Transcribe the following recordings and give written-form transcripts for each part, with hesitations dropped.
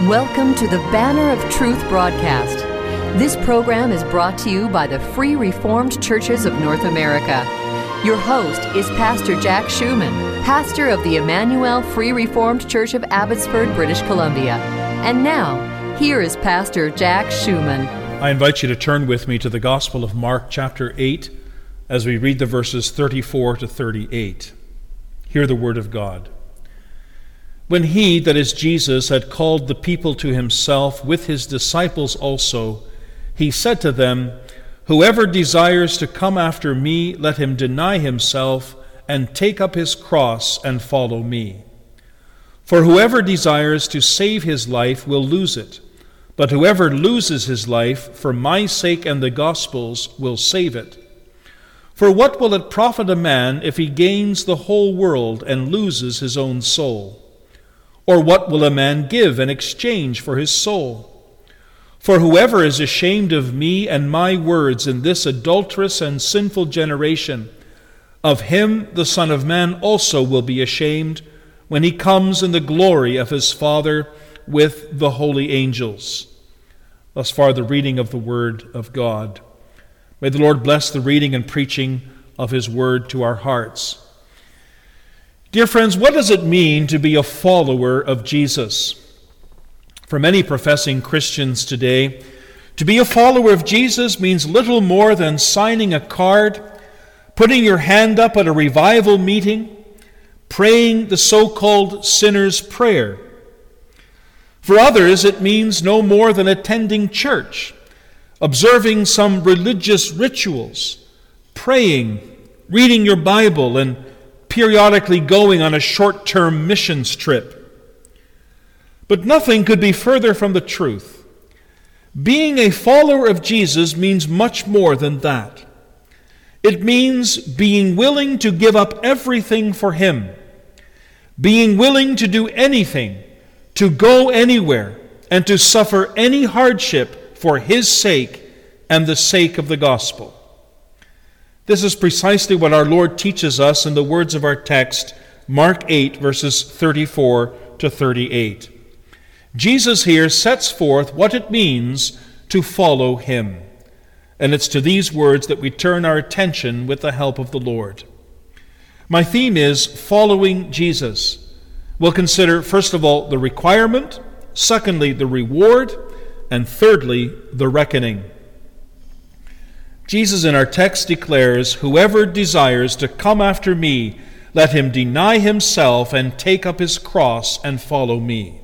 Welcome to the Banner of Truth broadcast. This program is brought to you by the Free Reformed Churches of North America. Your host is Pastor Jack Schumann, pastor of the Emmanuel Free Reformed Church of Abbotsford, British Columbia. And now, here is Pastor Jack Schumann. I invite you to turn with me to the Gospel of Mark chapter 8 as we read the verses 34 to 38. Hear the word of God. When he, that is Jesus, had called the people to himself with his disciples also, he said to them, "Whoever desires to come after me, let him deny himself and take up his cross and follow me. For whoever desires to save his life will lose it, but whoever loses his life for my sake and the gospel's will save it. For what will it profit a man if he gains the whole world and loses his own soul? Or what will a man give in exchange for his soul? For whoever is ashamed of me and my words in this adulterous and sinful generation, of him the Son of Man also will be ashamed when he comes in the glory of his Father with the holy angels." Thus far the reading of the Word of God. May the Lord bless the reading and preaching of his Word to our hearts. Dear friends, what does it mean to be a follower of Jesus? For many professing Christians today, to be a follower of Jesus means little more than signing a card, putting your hand up at a revival meeting, praying the so-called sinner's prayer. For others, it means no more than attending church, observing some religious rituals, praying, reading your Bible, and periodically going on a short-term missions trip. But nothing could be further from the truth. Being a follower of Jesus means much more than that. It means being willing to give up everything for him, being willing to do anything, to go anywhere, and to suffer any hardship for his sake and the sake of the gospel. This is precisely what our Lord teaches us in the words of our text, Mark 8, verses 34 to 38. Jesus here sets forth what it means to follow him. And it's to these words that we turn our attention with the help of the Lord. My theme is following Jesus. We'll consider, first of all, the requirement, secondly, the reward, and thirdly, the reckoning. Jesus in our text declares, "Whoever desires to come after me, let him deny himself and take up his cross and follow me."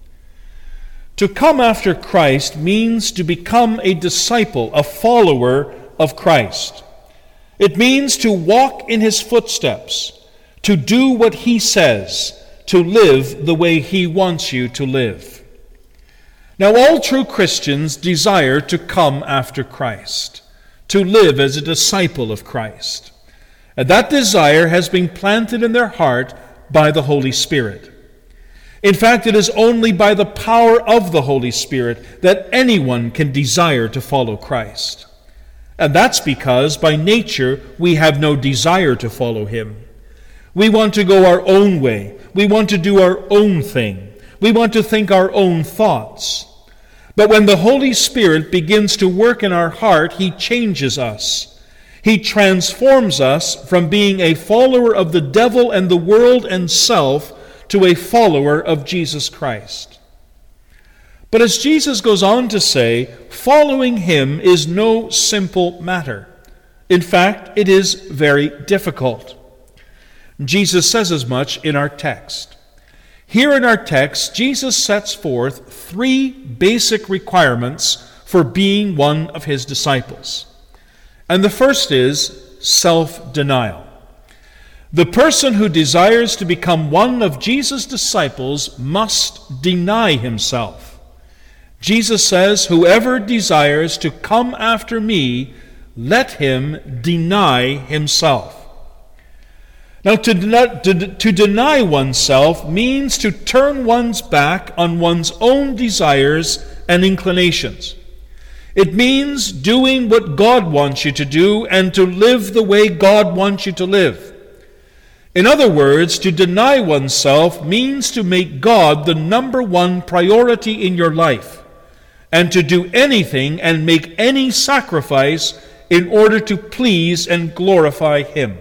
To come after Christ means to become a disciple, a follower of Christ. It means to walk in his footsteps, to do what he says, to live the way he wants you to live. Now, all true Christians desire to come after Christ, to live as a disciple of Christ. And that desire has been planted in their heart by the Holy Spirit. In fact, it is only by the power of the Holy Spirit that anyone can desire to follow Christ. And that's because by nature we have no desire to follow him. We want to go our own way. We want to do our own thing. We want to think our own thoughts. But when the Holy Spirit begins to work in our heart, he changes us. He transforms us from being a follower of the devil and the world and self to a follower of Jesus Christ. But as Jesus goes on to say, following him is no simple matter. In fact, it is very difficult. Jesus says as much in our text. Here in our text, Jesus sets forth three basic requirements for being one of his disciples. And the first is self-denial. The person who desires to become one of Jesus' disciples must deny himself. Jesus says, "Whoever desires to come after me, let him deny himself." Now, to deny oneself means to turn one's back on one's own desires and inclinations. It means doing what God wants you to do and to live the way God wants you to live. In other words, to deny oneself means to make God the number one priority in your life, and to do anything and make any sacrifice in order to please and glorify Him.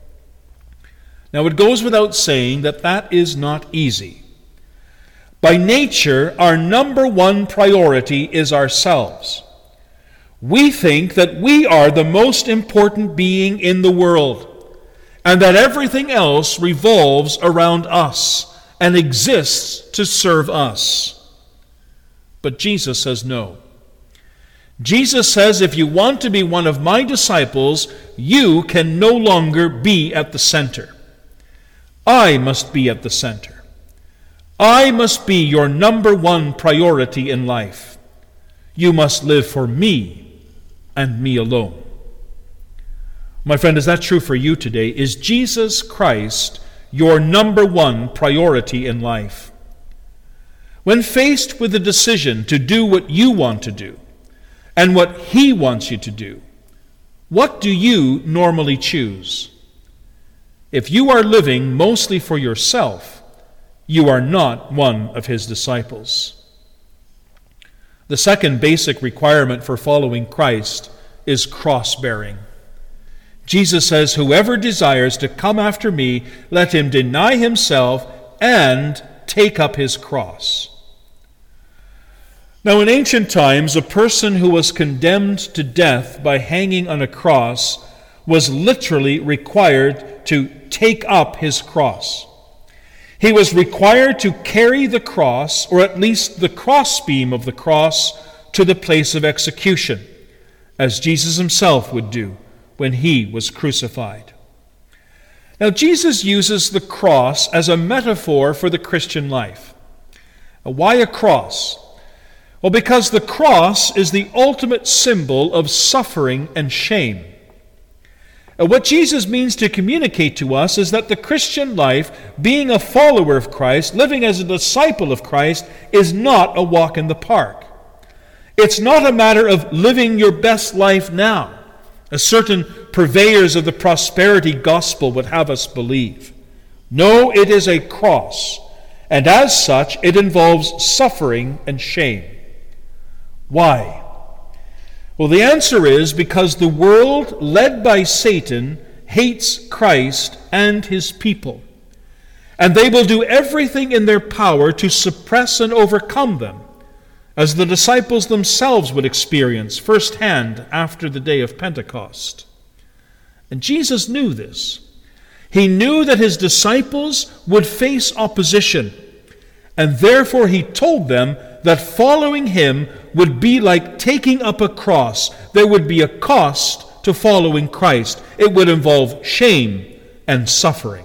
Now, it goes without saying that that is not easy. By nature, our number one priority is ourselves. We think that we are the most important being in the world, and that everything else revolves around us and exists to serve us. But Jesus says no. Jesus says, if you want to be one of my disciples, you can no longer be at the center. I must be at the center. I must be your number one priority in life. You must live for me and me alone. My friend, is that true for you today? Is Jesus Christ your number one priority in life? When faced with the decision to do what you want to do and what He wants you to do, what do you normally choose? If you are living mostly for yourself, you are not one of His disciples. The second basic requirement for following Christ is cross-bearing. Jesus says, whoever desires to come after me, let him deny himself and take up his cross. Now, in ancient times, a person who was condemned to death by hanging on a cross was literally required to take up his cross. He was required to carry the cross, or at least the crossbeam of the cross, to the place of execution, as Jesus himself would do when he was crucified. Now, Jesus uses the cross as a metaphor for the Christian life. Why a cross? Well, because the cross is the ultimate symbol of suffering and shame. What Jesus means to communicate to us is that the Christian life, being a follower of Christ, living as a disciple of Christ, is not a walk in the park. It's not a matter of living your best life now, as certain purveyors of the prosperity gospel would have us believe. No, it is a cross, and as such, it involves suffering and shame. Why? Well, the answer is because the world, led by Satan, hates Christ and His people. And they will do everything in their power to suppress and overcome them, as the disciples themselves would experience firsthand after the day of Pentecost. And Jesus knew this. He knew that His disciples would face opposition, and therefore He told them that following Him would be like taking up a cross. There would be a cost to following Christ. It would involve shame and suffering.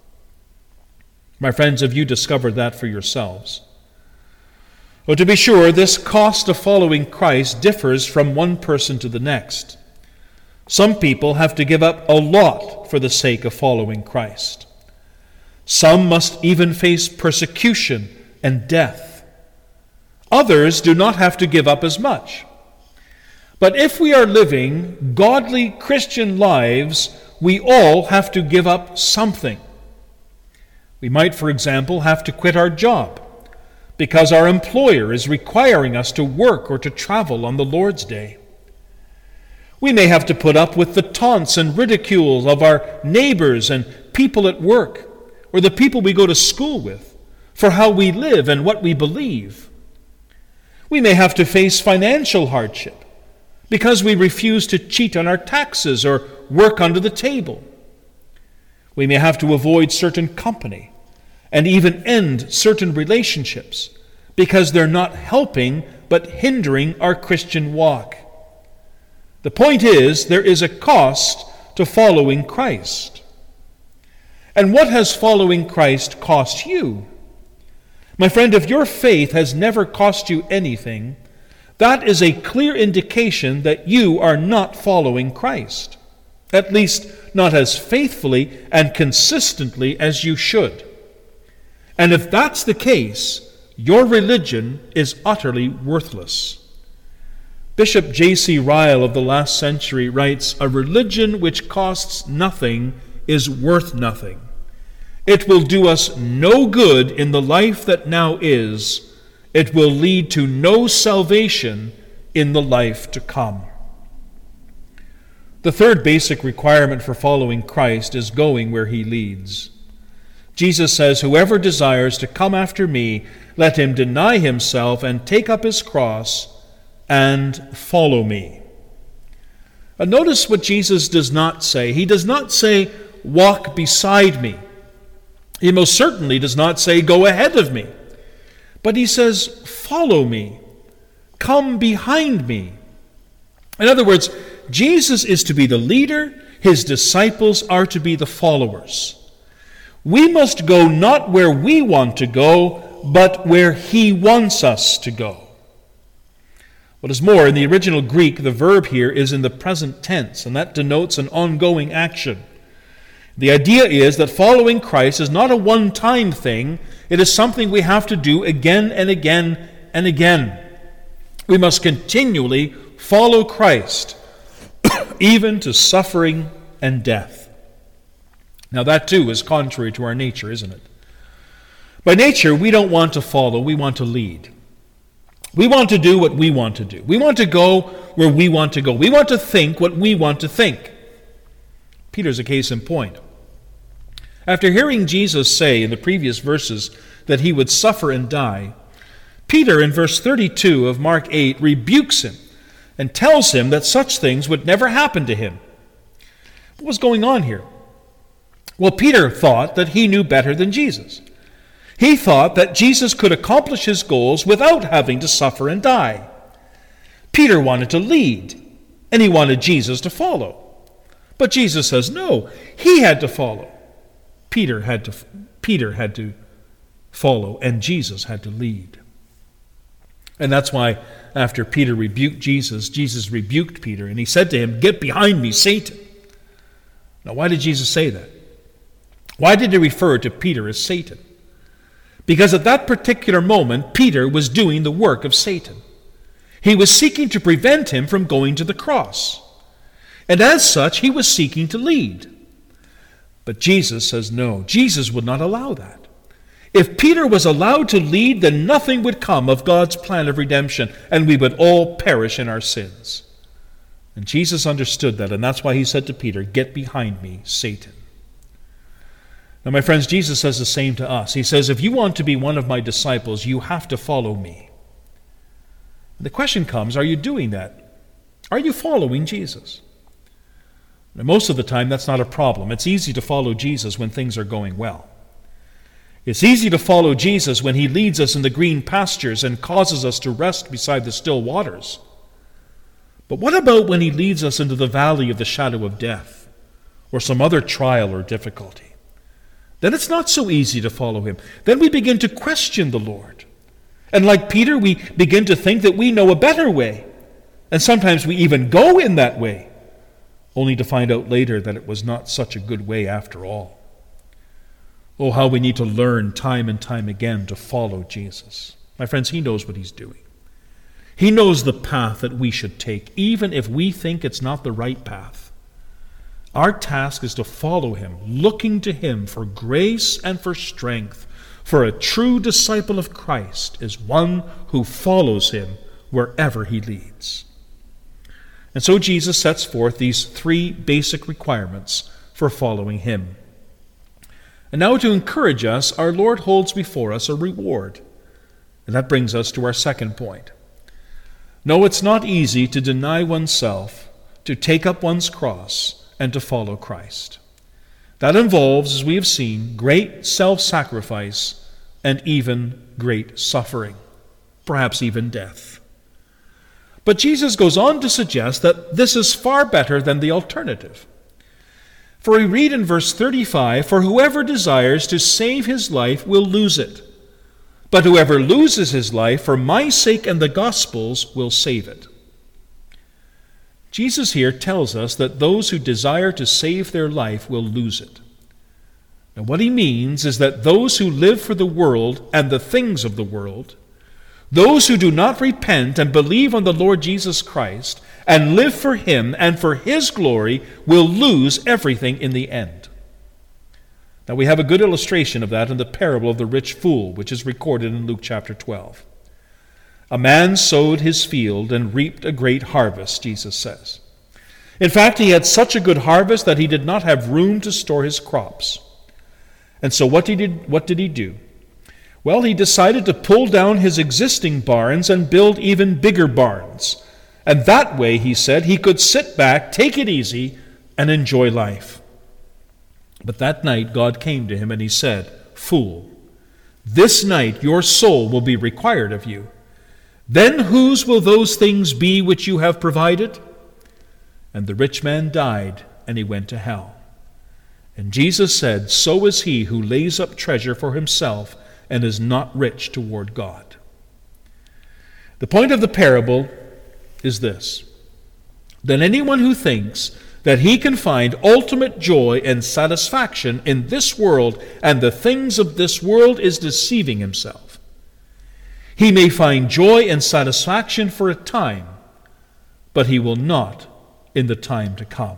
My friends, have you discovered that for yourselves? Well, to be sure, this cost of following Christ differs from one person to the next. Some people have to give up a lot for the sake of following Christ. Some must even face persecution and death. Others do not have to give up as much. But if we are living godly Christian lives, we all have to give up something. We might, for example, have to quit our job because our employer is requiring us to work or to travel on the Lord's Day. We may have to put up with the taunts and ridicules of our neighbors and people at work, or the people we go to school with, for how we live and what we believe. We may have to face financial hardship because we refuse to cheat on our taxes or work under the table. We may have to avoid certain company and even end certain relationships because they're not helping but hindering our Christian walk. The point is, there is a cost to following Christ. And what has following Christ cost you? My friend, if your faith has never cost you anything, that is a clear indication that you are not following Christ, at least not as faithfully and consistently as you should. And if that's the case, your religion is utterly worthless. Bishop J.C. Ryle of the last century writes, "A religion which costs nothing is worth nothing. It will do us no good in the life that now is. It will lead to no salvation in the life to come. The third basic requirement for following Christ is going where he leads. Jesus says, "Whoever desires to come after me, let him deny himself and take up his cross and follow me." And notice what Jesus does not say. He does not say, "Walk beside me." He most certainly does not say, "Go ahead of me." But he says, "Follow me. Come behind me." In other words, Jesus is to be the leader. His disciples are to be the followers. We must go not where we want to go, but where he wants us to go. What is more, in the original Greek, the verb here is in the present tense, and that denotes an ongoing action. The idea is that following Christ is not a one-time thing. It is something we have to do again and again and again. We must continually follow Christ, even to suffering and death. Now that too is contrary to our nature, isn't it? By nature, we don't want to follow, we want to lead. We want to do what we want to do. We want to go where we want to go. We want to think what we want to think. Peter's a case in point. After hearing Jesus say in the previous verses that he would suffer and die, Peter in verse 32 of Mark 8 rebukes him and tells him that such things would never happen to him. What was going on here? Well, Peter thought that he knew better than Jesus. He thought that Jesus could accomplish his goals without having to suffer and die. Peter wanted to lead, and he wanted Jesus to follow. But Jesus says no, he had to follow. Peter had to follow, and Jesus had to lead. And that's why after Peter rebuked Jesus, Jesus rebuked Peter, and he said to him, "Get behind me, Satan." Now, why did Jesus say that? Why did he refer to Peter as Satan? Because at that particular moment, Peter was doing the work of Satan. He was seeking to prevent him from going to the cross. And as such, he was seeking to lead. But Jesus says no. Jesus would not allow that. If Peter was allowed to lead, then nothing would come of God's plan of redemption, and we would all perish in our sins. And Jesus understood that, and that's why he said to Peter, "Get behind me, Satan." Now, my friends, Jesus says the same to us. He says, if you want to be one of my disciples, you have to follow me. The question comes, are you doing that? Are you following Jesus? Now, most of the time, that's not a problem. It's easy to follow Jesus when things are going well. It's easy to follow Jesus when he leads us in the green pastures and causes us to rest beside the still waters. But what about when he leads us into the valley of the shadow of death, or some other trial or difficulty? Then it's not so easy to follow him. Then we begin to question the Lord. And like Peter, we begin to think that we know a better way. And sometimes we even go in that way, only to find out later that it was not such a good way after all. Oh, how we need to learn time and time again to follow Jesus. My friends, he knows what he's doing. He knows the path that we should take, even if we think it's not the right path. Our task is to follow him, looking to him for grace and for strength. For a true disciple of Christ is one who follows him wherever he leads. And so Jesus sets forth these three basic requirements for following him. And now to encourage us, our Lord holds before us a reward. And that brings us to our second point. No, it's not easy to deny oneself, to take up one's cross, and to follow Christ. That involves, as we have seen, great self-sacrifice and even great suffering, perhaps even death. But Jesus goes on to suggest that this is far better than the alternative. For we read in verse 35, "For whoever desires to save his life will lose it, but whoever loses his life for my sake and the gospel's will save it." Jesus here tells us that those who desire to save their life will lose it. Now, what he means is that those who live for the world and the things of the world, those who do not repent and believe on the Lord Jesus Christ and live for him and for his glory, will lose everything in the end. Now we have a good illustration of that in the parable of the rich fool, which is recorded in Luke chapter 12. A man sowed his field and reaped a great harvest, Jesus says. In fact, he had such a good harvest that he did not have room to store his crops. And so what did he do? Well, he decided to pull down his existing barns and build even bigger barns. And that way, he said, he could sit back, take it easy, and enjoy life. But that night, God came to him and he said, "Fool, this night your soul will be required of you. Then whose will those things be which you have provided?" And the rich man died, and he went to hell. And Jesus said, "So is he who lays up treasure for himself and is not rich toward God." The point of the parable is this: that anyone who thinks that he can find ultimate joy and satisfaction in this world and the things of this world is deceiving himself. He may find joy and satisfaction for a time, but he will not in the time to come.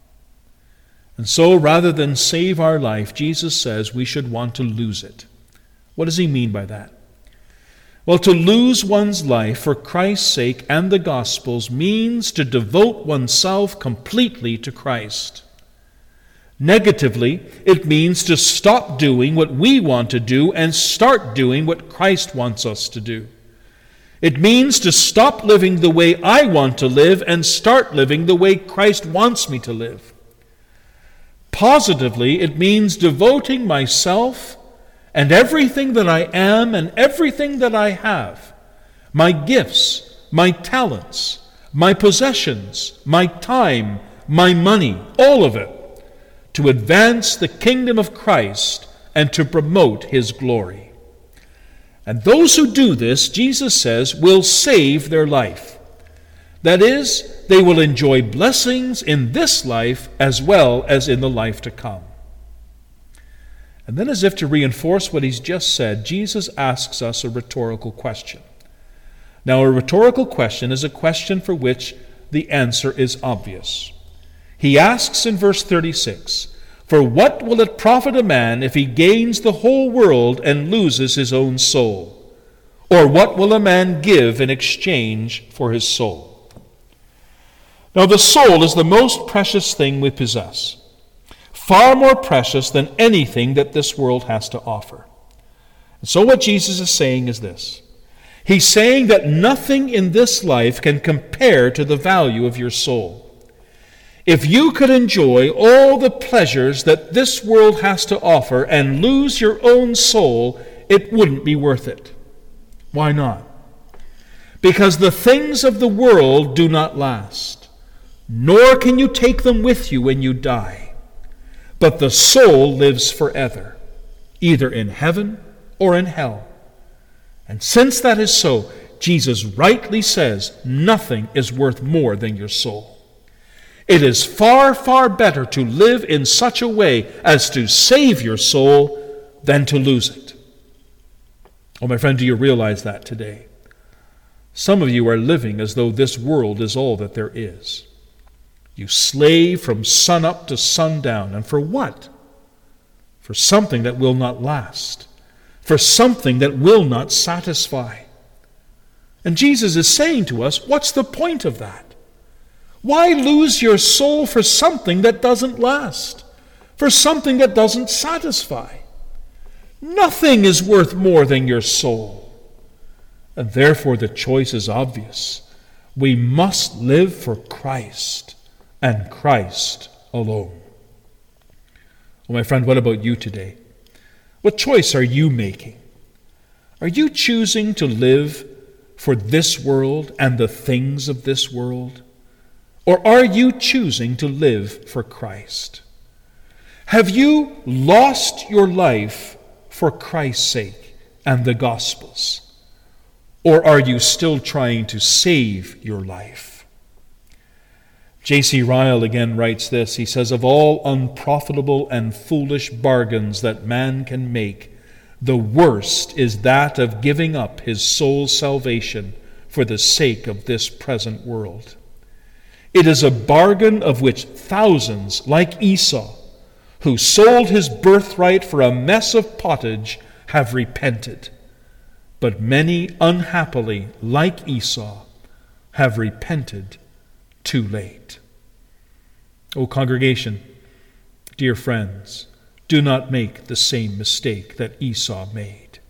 And so, rather than save our life, Jesus says we should want to lose it. What does he mean by that? Well, to lose one's life for Christ's sake and the gospel's means to devote oneself completely to Christ. Negatively, it means to stop doing what we want to do and start doing what Christ wants us to do. It means to stop living the way I want to live and start living the way Christ wants me to live. Positively, it means devoting myself and everything that I am and everything that I have, my gifts, my talents, my possessions, my time, my money, all of it, to advance the kingdom of Christ and to promote his glory. And those who do this, Jesus says, will save their life. That is, they will enjoy blessings in this life as well as in the life to come. And then, as if to reinforce what he's just said, Jesus asks us a rhetorical question. Now, a rhetorical question is a question for which the answer is obvious. He asks in verse 36, "For what will it profit a man if he gains the whole world and loses his own soul? Or what will a man give in exchange for his soul?" Now, the soul is the most precious thing we possess. Far more precious than anything that this world has to offer. And so what Jesus is saying is this. He's saying that nothing in this life can compare to the value of your soul. If you could enjoy all the pleasures that this world has to offer and lose your own soul, it wouldn't be worth it. Why not? Because the things of the world do not last, nor can you take them with you when you die. But the soul lives forever, either in heaven or in hell. And since that is so, Jesus rightly says nothing is worth more than your soul. It is far, far better to live in such a way as to save your soul than to lose it. Oh, my friend, do you realize that today? Some of you are living as though this world is all that there is. You slave from sun up to sundown. And for what? For something that will not last. For something that will not satisfy. And Jesus is saying to us, what's the point of that? Why lose your soul for something that doesn't last? For something that doesn't satisfy? Nothing is worth more than your soul. And therefore the choice is obvious. We must live for Christ. And Christ alone. Well, my friend, what about you today? What choice are you making? Are you choosing to live for this world and the things of this world? Or are you choosing to live for Christ? Have you lost your life for Christ's sake and the gospel's? Or are you still trying to save your life? J.C. Ryle again writes this. He says, "Of all unprofitable and foolish bargains that man can make, the worst is that of giving up his soul's salvation for the sake of this present world. It is a bargain of which thousands, like Esau, who sold his birthright for a mess of pottage, have repented. But many, unhappily, like Esau, have repented too late. O congregation, dear friends, do not make the same mistake that Esau made.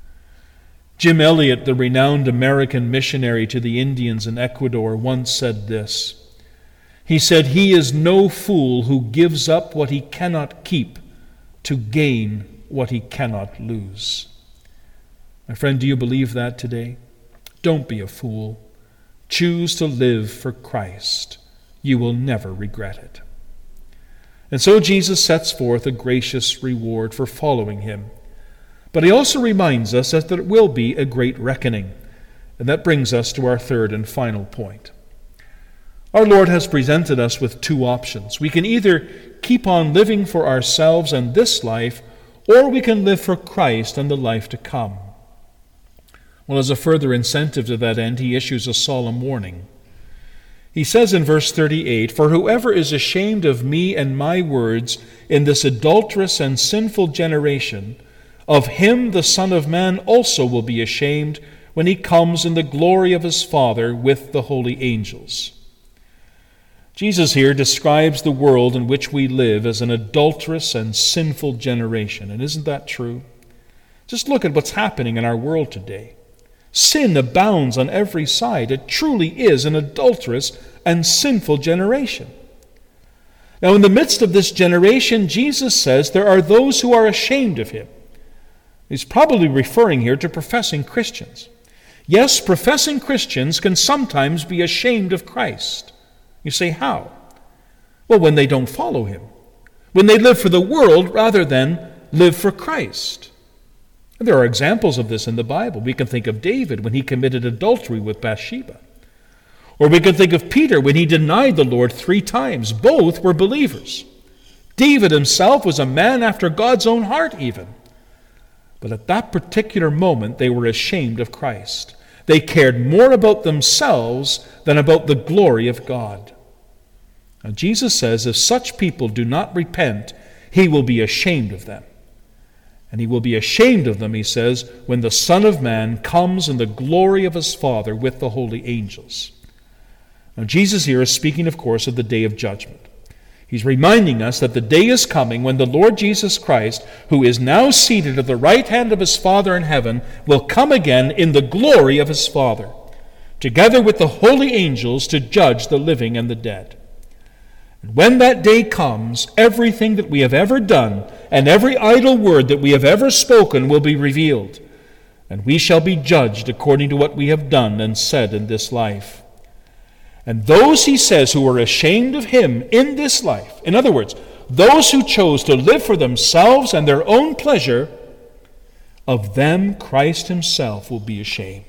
Jim Elliot, the renowned American missionary to the Indians in Ecuador, once said this. He said, "He is no fool who gives up what he cannot keep to gain what he cannot lose." My friend, do you believe that today? Don't be a fool. Choose to live for Christ. You will never regret it. And so Jesus sets forth a gracious reward for following him. But he also reminds us that there will be a great reckoning. And that brings us to our third and final point. Our Lord has presented us with two options. We can either keep on living for ourselves and this life, or we can live for Christ and the life to come. Well, as a further incentive to that end, he issues a solemn warning. He says in verse 38, "For whoever is ashamed of me and my words in this adulterous and sinful generation, of him the Son of Man also will be ashamed when he comes in the glory of his Father with the holy angels." Jesus here describes the world in which we live as an adulterous and sinful generation. And isn't that true? Just look at what's happening in our world today. Sin abounds on every side. It truly is an adulterous and sinful generation. Now, in the midst of this generation, Jesus says there are those who are ashamed of him. He's probably referring here to professing Christians. Yes, professing Christians can sometimes be ashamed of Christ. You say, how? Well, when they don't follow him. When they live for the world rather than live for Christ. There are examples of this in the Bible. We can think of David when he committed adultery with Bathsheba. Or we can think of Peter when he denied the Lord 3 times. Both were believers. David himself was a man after God's own heart even. But at that particular moment, they were ashamed of Christ. They cared more about themselves than about the glory of God. Now, Jesus says if such people do not repent, he will be ashamed of them. And he will be ashamed of them, he says, when the Son of Man comes in the glory of his Father with the holy angels. Now, Jesus here is speaking, of course, of the day of judgment. He's reminding us that the day is coming when the Lord Jesus Christ, who is now seated at the right hand of his Father in heaven, will come again in the glory of his Father, together with the holy angels to judge the living and the dead. And when that day comes, everything that we have ever done and every idle word that we have ever spoken will be revealed, and we shall be judged according to what we have done and said in this life. And those, he says, who are ashamed of him in this life, in other words, those who chose to live for themselves and their own pleasure, of them Christ himself will be ashamed.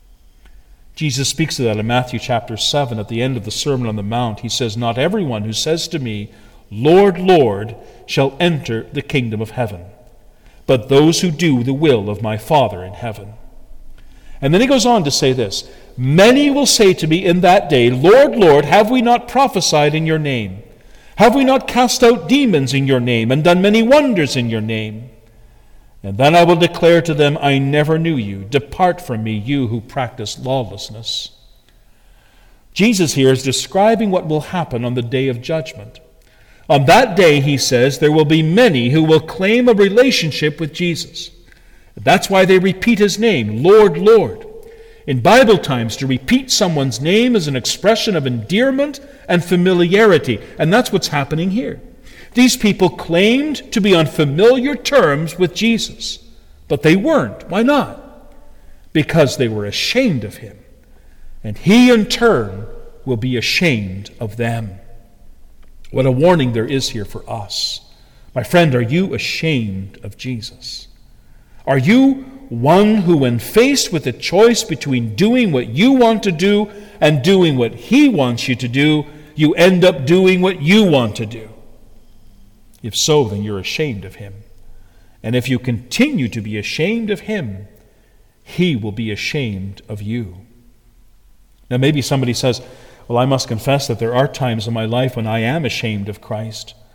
Jesus speaks of that in Matthew chapter 7 at the end of the Sermon on the Mount. He says, "Not everyone who says to me, 'Lord, Lord,' shall enter the kingdom of heaven, but those who do the will of my Father in heaven." And then he goes on to say this, "Many will say to me in that day, 'Lord, Lord, have we not prophesied in your name? Have we not cast out demons in your name and done many wonders in your name?' And then I will declare to them, 'I never knew you. Depart from me, you who practice lawlessness.'" Jesus here is describing what will happen on the day of judgment. On that day, he says, there will be many who will claim a relationship with Jesus. That's why they repeat his name, Lord, Lord. In Bible times, to repeat someone's name is an expression of endearment and familiarity, and that's what's happening here. These people claimed to be on familiar terms with Jesus, but they weren't. Why not? Because they were ashamed of him, and he in turn will be ashamed of them. What a warning there is here for us. My friend, are you ashamed of Jesus? Are you one who, when faced with a choice between doing what you want to do and doing what he wants you to do, you end up doing what you want to do? If so, then you're ashamed of him. And if you continue to be ashamed of him, he will be ashamed of you. Now maybe somebody says, well, I must confess that there are times in my life when I am ashamed of Christ.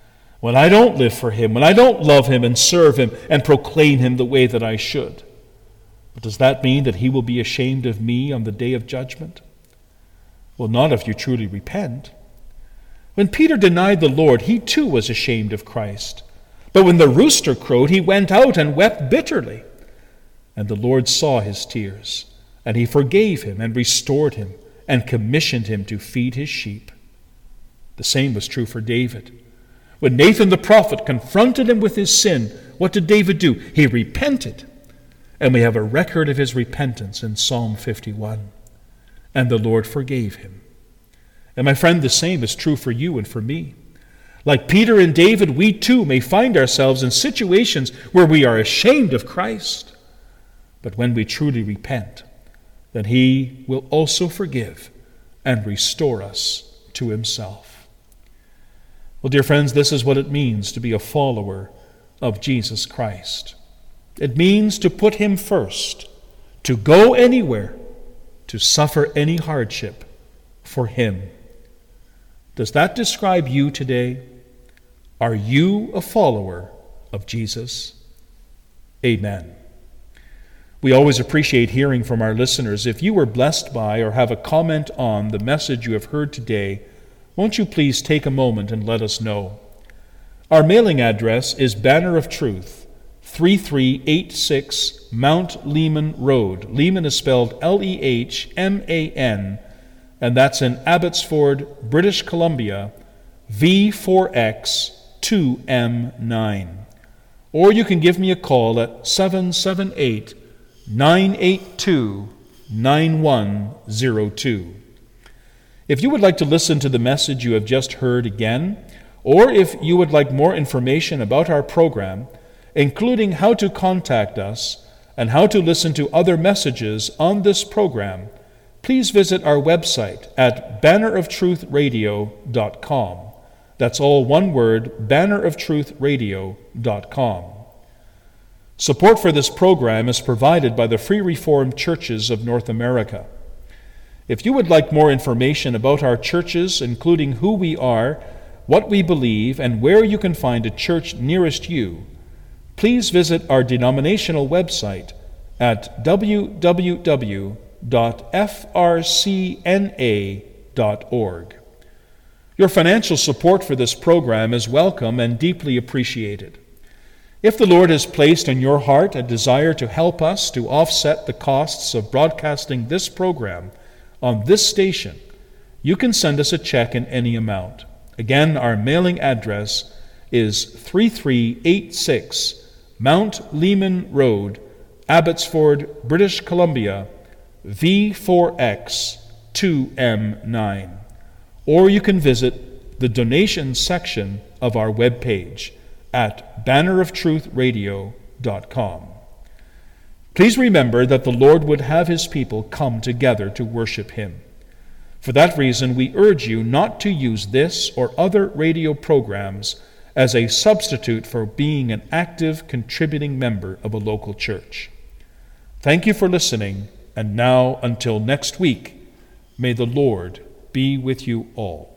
when I don't live for him, when I don't love him and serve him and proclaim him the way that I should. But does that mean that he will be ashamed of me on the day of judgment? Well, not if you truly repent. When Peter denied the Lord, he too was ashamed of Christ. But when the rooster crowed, he went out and wept bitterly. And the Lord saw his tears, and he forgave him and restored him and commissioned him to feed his sheep. The same was true for David. When Nathan the prophet confronted him with his sin, what did David do? He repented. And we have a record of his repentance in Psalm 51. And the Lord forgave him. And my friend, the same is true for you and for me. Like Peter and David, we too may find ourselves in situations where we are ashamed of Christ. But when we truly repent, then he will also forgive and restore us to himself. Well, dear friends, this is what it means to be a follower of Jesus Christ. It means to put him first, to go anywhere, to suffer any hardship for him. Does that describe you today? Are you a follower of Jesus? Amen. We always appreciate hearing from our listeners. If you were blessed by or have a comment on the message you have heard today, won't you please take a moment and let us know? Our mailing address is Banner of Truth, 3386 Mount Lehman Road. Lehman is spelled Lehman, and that's in Abbotsford, British Columbia, V4X 2M9. Or you can give me a call at 778-982-9102. If you would like to listen to the message you have just heard again, or if you would like more information about our program, including how to contact us and how to listen to other messages on this program, please visit our website at banneroftruthradio.com. That's all one word, banneroftruthradio.com. Support for this program is provided by the Free Reformed Churches of North America. If you would like more information about our churches, including who we are, what we believe, and where you can find a church nearest you, please visit our denominational website at www.frcna.org. Your financial support for this program is welcome and deeply appreciated. If the Lord has placed in your heart a desire to help us to offset the costs of broadcasting this program on this station, you can send us a check in any amount. Again, our mailing address is 3386 Mount Lehman Road, Abbotsford, British Columbia, V4X 2M9. Or you can visit the donation section of our webpage at banneroftruthradio.com. Please remember that the Lord would have his people come together to worship him. For that reason, we urge you not to use this or other radio programs as a substitute for being an active, contributing member of a local church. Thank you for listening, and now, until next week, may the Lord be with you all.